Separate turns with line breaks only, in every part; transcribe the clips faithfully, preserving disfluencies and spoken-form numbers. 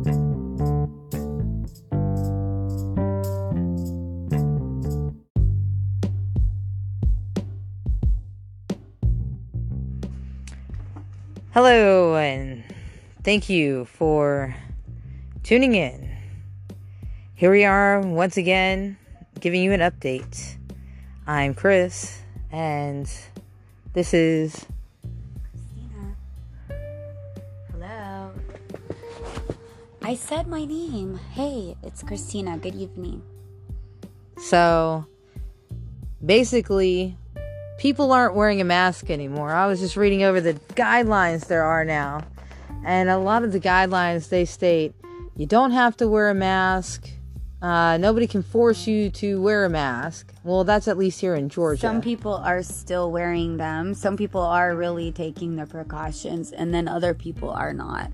Hello, and thank you for tuning in. Here we are once again, giving you an update. I'm Chris, and this is
Christina. Hello. I said my name. Hey, it's Christina. Good evening.
So, basically, people aren't wearing a mask anymore. I was just reading over the guidelines there are now. And a lot of the guidelines, they state, you don't have to wear a mask. Uh, nobody can force you to wear a mask. Well, that's at least here in Georgia.
Some people are still wearing them. Some people are really taking the precautions. And then other people are not.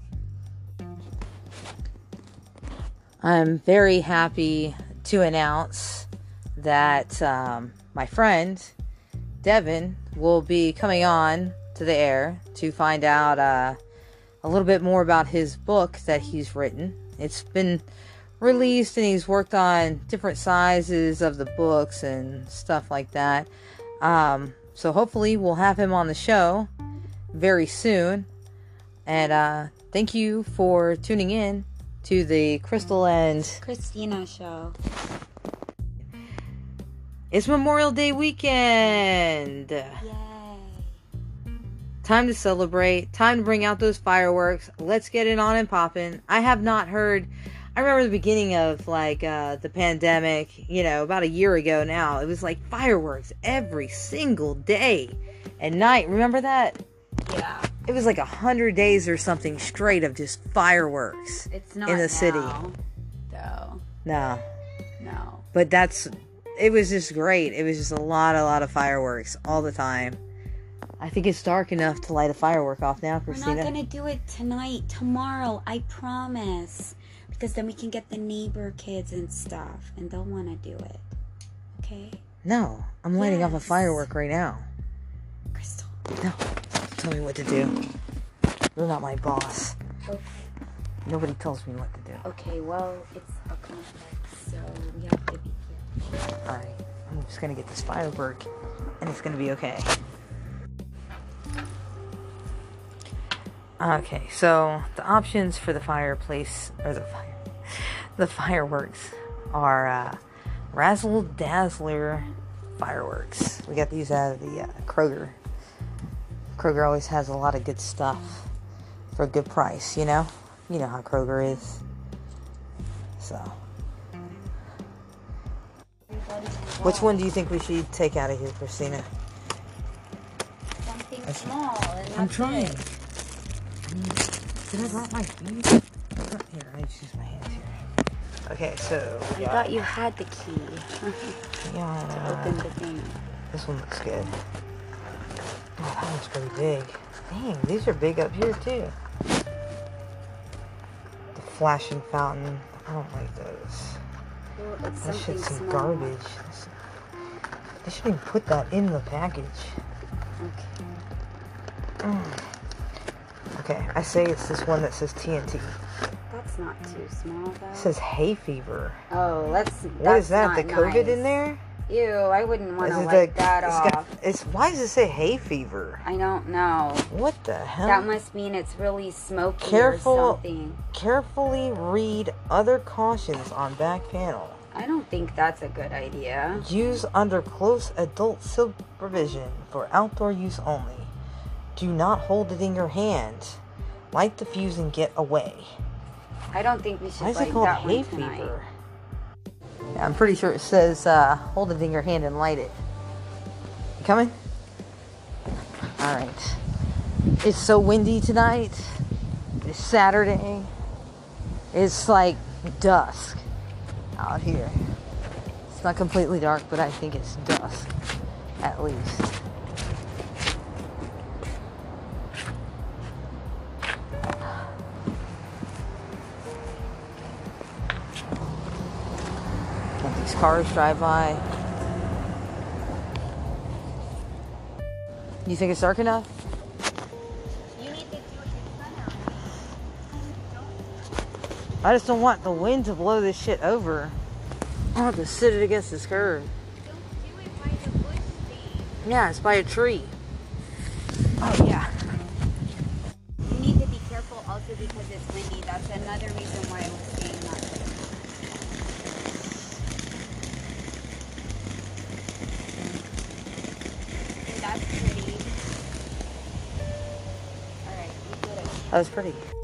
I'm very happy to announce that um, my friend Devin will be coming on to the air to find out uh, a little bit more about his book that he's written. It's been released and he's worked on different sizes of the books and stuff like that. Um, so hopefully we'll have him on the show very soon. And uh, thank you for tuning in to the Crystal and
Christina show.
It's Memorial Day weekend.
Yay.
Time to celebrate. Time to bring out those fireworks. Let's get it on and popping. I have not heard... I remember the beginning of, like, uh, the pandemic, you know, about a year ago now. It was like fireworks every single day and night. Remember that?
Yeah.
It was like a hundred days or something straight of just fireworks.
It's not
in the
now,
city.
though.
No.
No.
But that's... It was just great. It was just a lot, a lot of fireworks all the time. I think it's dark enough to light a firework off now, Christina.
We're not going to do it tonight. Tomorrow, I promise. Because then we can get the neighbor kids and stuff. And they'll want to do it. Okay?
No. I'm lighting
Yes.
off a firework right now.
Crystal.
No. Tell me what to do. You're not my boss.
Okay.
Nobody tells me what to do.
Okay, well, it's a complex, so we have to be careful.
Alright. I'm just going to get this firework. And it's going to be okay. Okay, so the options for the fireplace, or the fire, the fireworks are uh, Razzle Dazzler fireworks. We got these out of the uh, Kroger. Kroger always has a lot of good stuff for a good price, you know? You know how Kroger is. So. Which one do you think we should take out of here, Christina?
Something
That's-
small. And
I'm
that's
trying.
it.
Did I drop my keys? Here, I just use my hands here. Okay, so.
I thought you had the key
Yeah,
to open the thing.
this one looks good. Oh, that one's pretty big. Dang, these are big up here too. The flashing fountain. I don't like those.
Well, it's
That
something
shit's some
small.
garbage. That's- They shouldn't even put that in the package.
Okay.
Mm. Okay, I say it's this one that says T N T.
That's not too small, though.
It says hay fever.
Oh, let's.
What is that? The COVID in there?
Ew, I wouldn't want
Is
to
it
light
the-
that
it's
off.
got- it's why does it say hay fever?
I don't know.
What the hell?
That must mean it's really smoky
Careful.
or something.
Carefully read other cautions on back panel.
I don't think that's a good idea.
Use under close adult supervision for outdoor use only. Do not hold it in your hand. Light the fuse and get away.
I don't think we should
Why is
light
it called
that
hay
one tonight.
fever? Yeah, I'm pretty sure it says uh, hold it in your hand and light it. You coming? Alright. It's so windy tonight. It's Saturday. It's like dusk out here. It's not completely dark, but I think it's dusk, at least. Let these cars drive by. You think it's dark enough?
You need to do it with the sun out.
I just don't want the wind to blow this shit over. I want to sit it against this curb.
Don't do it by the bush thing.
Yeah, it's by a tree. Oh, yeah.
You need to be careful also because it's windy. That's another reason why I was staying not there. And that's pretty. Alright, you did it.
That was pretty.